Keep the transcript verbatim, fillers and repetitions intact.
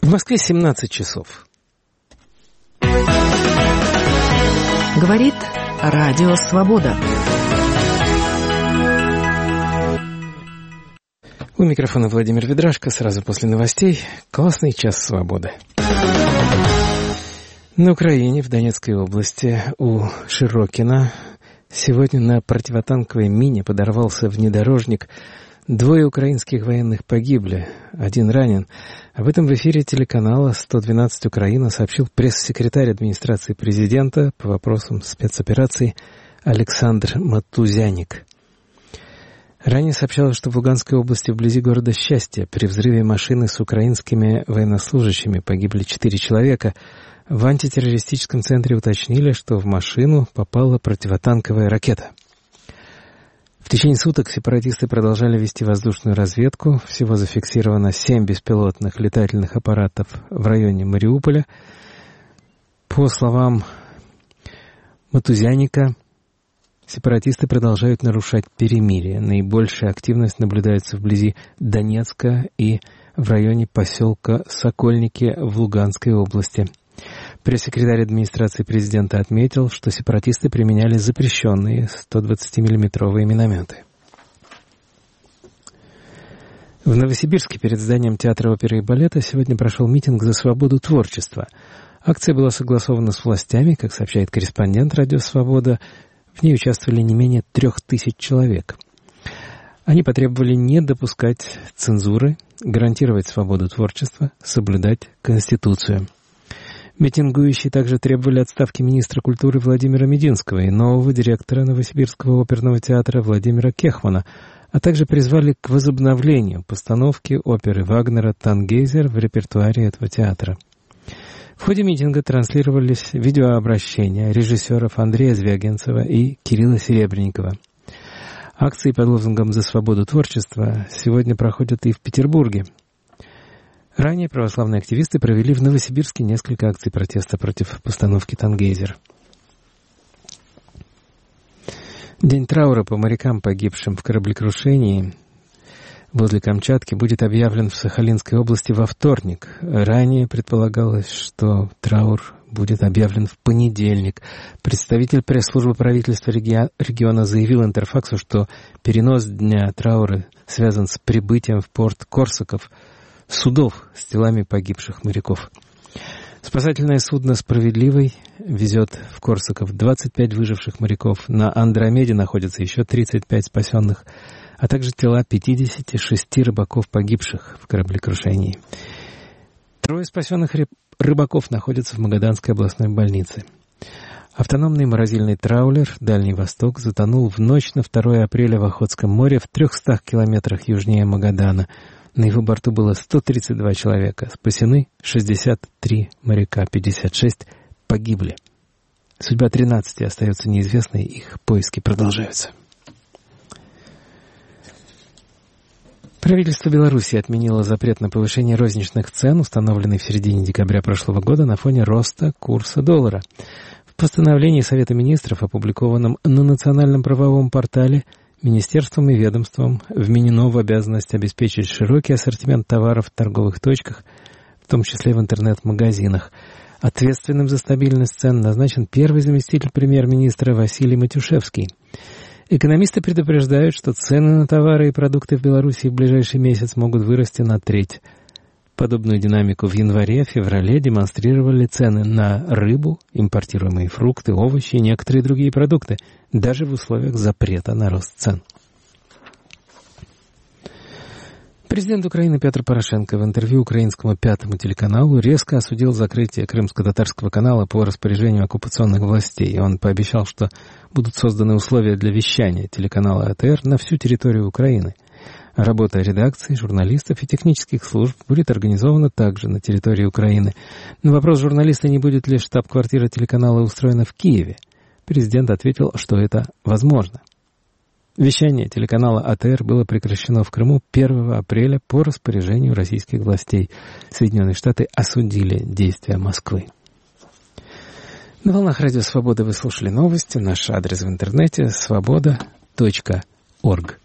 В Москве семнадцать часов. Говорит Радио Свобода. У микрофона Владимир Ведрашко. Сразу после новостей классный час свободы. На Украине, в Донецкой области, у Широкина сегодня на противотанковой мине подорвался внедорожник. Двое украинских военных погибли, один ранен. Об этом в эфире телеканала сто двенадцать Украина сообщил пресс-секретарь администрации президента по вопросам спецоперации Александр Матузяник. Ранее сообщалось, что в Луганской области вблизи города Счастье при взрыве машины с украинскими военнослужащими погибли четыре человека. В антитеррористическом центре уточнили, что в машину попала противотанковая ракета. В течение суток сепаратисты продолжали вести воздушную разведку. Всего зафиксировано семь беспилотных летательных аппаратов в районе Мариуполя. По словам Матузяника, сепаратисты продолжают нарушать перемирие. Наибольшая активность наблюдается вблизи Донецка и в районе поселка Сокольники в Луганской области. Пресс-секретарь администрации президента отметил, что сепаратисты применяли запрещенные сто двадцатимиллиметровые минометы. В Новосибирске перед зданием театра оперы и балета сегодня прошел митинг за свободу творчества. Акция была согласована с властями, как сообщает корреспондент «Радио Свобода». В ней участвовали не менее трех тысяч человек. Они потребовали не допускать цензуры, гарантировать свободу творчества, соблюдать Конституцию. Митингующие также требовали отставки министра культуры Владимира Мединского и нового директора Новосибирского оперного театра Владимира Кехмана, а также призвали к возобновлению постановки оперы Вагнера «Тангейзер» в репертуаре этого театра. В ходе митинга транслировались видеообращения режиссеров Андрея Звягинцева и Кирилла Серебренникова. Акции под лозунгом «За свободу творчества» сегодня проходят и в Петербурге. Ранее православные активисты провели в Новосибирске несколько акций протеста против постановки «Тангейзер». День траура по морякам, погибшим в кораблекрушении возле Камчатки, будет объявлен в Сахалинской области во вторник. Ранее предполагалось, что траур будет объявлен в понедельник. Представитель пресс-службы правительства региона заявил Интерфаксу, что перенос дня траура связан с прибытием в порт Корсаков судов с телами погибших моряков. Спасательное судно «Справедливый» везет в Корсаков двадцать пять выживших моряков. На Андромеде находятся еще тридцать пять спасенных, а также тела пятидесяти шести рыбаков, погибших в кораблекрушении. Трое спасенных рыбаков находятся в Магаданской областной больнице. Автономный морозильный траулер «Дальний Восток» затонул в ночь на второе апреля в Охотском море в трехстах километрах южнее Магадана. На его борту было сто тридцать два человека. Спасены шестьдесят три моряка, пятьдесят шесть погибли. Судьба тринадцати остается неизвестной, их поиски продолжаются. Правительство Беларуси отменило запрет на повышение розничных цен, установленный в середине декабря прошлого года на фоне роста курса доллара. В постановлении Совета министров, опубликованном на национальном правовом портале, министерствам и ведомствам вменено в обязанность обеспечить широкий ассортимент товаров в торговых точках, в том числе в интернет-магазинах. Ответственным за стабильность цен назначен первый заместитель премьер-министра Василий Матюшевский. Экономисты предупреждают, что цены на товары и продукты в Беларуси в ближайший месяц могут вырасти на треть. Подобную динамику в январе-феврале демонстрировали цены на рыбу, импортируемые фрукты, овощи и некоторые другие продукты, даже в условиях запрета на рост цен. Президент Украины Петр Порошенко в интервью украинскому пятому телеканалу резко осудил закрытие крымско-татарского канала по распоряжению оккупационных властей. Он пообещал, что будут созданы условия для вещания телеканала А Тэ Эр на всю территорию Украины. Работа редакции, журналистов и технических служб будет организована также на территории Украины. На вопрос журналиста, не будет ли штаб-квартира телеканала устроена в Киеве, президент ответил, что это возможно. Вещание телеканала А Тэ Эр было прекращено в Крыму первого апреля по распоряжению российских властей. Соединенные Штаты осудили действия Москвы. На волнах Радио Свобода вы слушали новости. Наш адрес в интернете свобода точка орг.